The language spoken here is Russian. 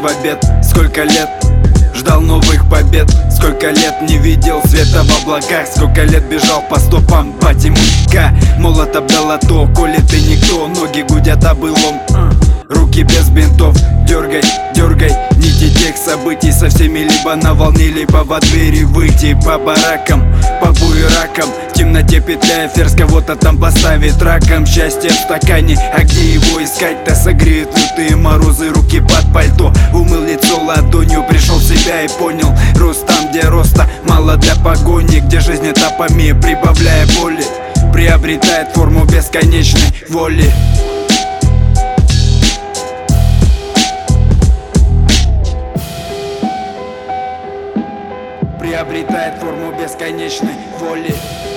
в обед. Сколько лет ждал новых побед, сколько лет не видел света в облаках, сколько лет бежал по стопам батимка. Молот обдало то, коли ты никто, ноги гудят о былом, руки без бинтов. Дергай, дергай нити тех событий, со всеми либо на волне, либо во двери выйти. По баракам, по буеракам, в темноте петляя, ферзь кого-то там поставит раком. Счастье в стакане, а где его искать-то? Согреют лютые морозы, руки под пальто. Умыл лицо ладонью, пришел в себя и понял: рост там, где роста мало для погони, где жизнь этапами, прибавляя боли, приобретает форму бесконечной воли. Приобретает форму бесконечной воли.